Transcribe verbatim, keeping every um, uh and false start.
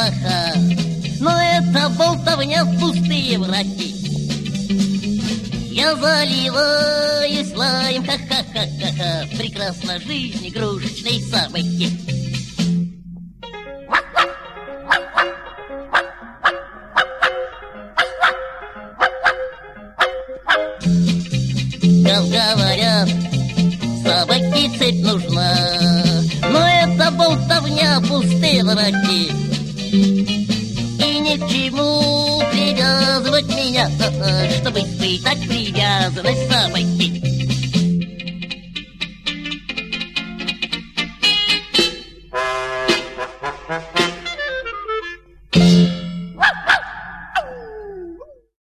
ха-ха-ха. Но это болтовня, пустые враки. Я заливаюсь лаем, ха-ха-ха-ха-ха. Прекрасна жизнь игрушечной собаки. Как говорят, собаке цепь нужна, но это болтовня, пустые враки. И ни к чему привязывать меня, чтобы испытать привязанность собаки.